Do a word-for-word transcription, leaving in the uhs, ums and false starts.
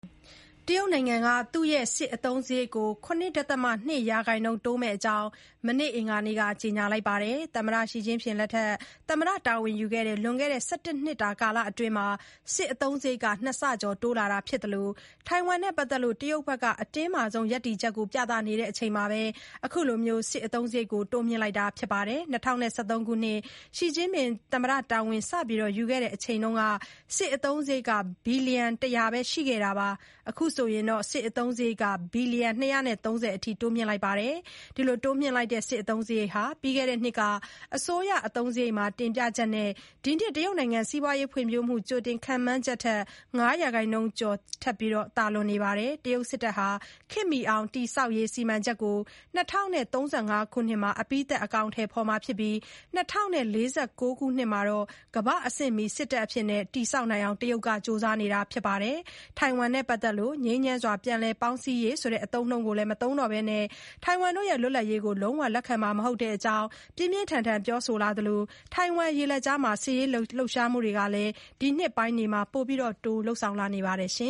တရုတ်နိုင်ငံက သူ့ရဲ့ စစ်အသုံးစရိတ်ကို ၇ ဒသမ ၂ ရာခိုင်နှုန်း တိုးမယ့်အကြောင်း မနေ့ အင်္ဂါနေ့က ကြေညာလိုက်ပါတယ်။ သမ္မတ ရှီကျင့်ဖျင်လက်ထက် သမ္မတတာဝန်ယူခဲ့တဲ့ လွန်ခဲ့တဲ့ ၁၁ နှစ်တာ ကာလအတွင်း စစ်အသုံးစရိတ် ၂ ဆကျော် တိုးလာတာဖြစ်သလို ထိုင်ဝမ်နဲ့ ပတ်သက်လို့ တရုတ်ဘက်က အတင်းမာဆုံး ရပ်တည်ချက်ကို ပြသနေချိန်မှာ အခုလို စစ်အသုံးစရိတ် တိုးမြှင့်လိုက်တာဖြစ်ပါတယ်။ ၂၀၁၃ ခုနှစ် ရှီကျင့်ဖျင် သမ္မတတာဝန် စယူခဲ့ချိန်က စစ်အသုံးစရိတ် ဘီလီယံ ၁၀၀ ပဲ ရှိခဲ့တာပါ။ အခုဆိုရင် စစ်အသုံးစရိတ် ဘီလီယံ ၂၃၀ အထိ တိုးမြှင့်လိုက်ပါတယ်။ တိုးမြှင့်လိုက်တဲ့ စစ်အသုံးစရိတ်ဟာ ပြီးခဲ့တဲ့နှစ်က အစိုးရအသုံးစရိတ်မှာ တင်ပြချက်နဲ့ ဒီနှစ် တရုတ်နိုင်ငံ စီးပွားရေးဖွံ့ဖြိုးမှု ကြိုတင်ခန့်မှန်းချက်ထက် ၅ ရာခိုင်နှုန်းကျော် သာလွန်နေပါတယ်။ တရုတ်စစ်တပ်ဟာ ခေတ်မီအောင် တည်ဆောက်ရေး စီမံချက်ကို ၂၀၃၅ ခုနှစ်မှာ အပြီးသတ် အကောင်အထည်ဖော်မှာဖြစ်ပြီး ၂၀၄၉ ခုနှစ်မှာ ကမ္ဘာ့အဆင့်မီ စစ်တပ်အဖြစ် တည်ဆောက်နိုင်အောင် တရုတ်က ကြိုးစားနေတာပါ။ ထိုင်ဝမ်နဲ့ ပတ်သက်လို့ ငြိမ်းချမ်းစွာ ပြန်လည်ပေါင်းစည်းရေးဆိုတဲ့ အသုံးအနှုန်းကို မသုံးတော့ဘဲ ထိုင်ဝမ်ရဲ့ လွတ်လပ်ရေးကို လုံးဝလက်ခံမှာ မဟုတ်တဲ့အကြောင်း ပြင်းပြင်းထန်ထန် ပြောဆိုလာသလို ထိုင်ဝမ်ရေလက်ကြားမှာ စစ်ရေးလှုပ်ရှားမှုတွေလည်း ဒီနှစ်ပိုင်းတွေမှာ ပိုတိုးလုပ်ဆောင်လာနေပါတယ်။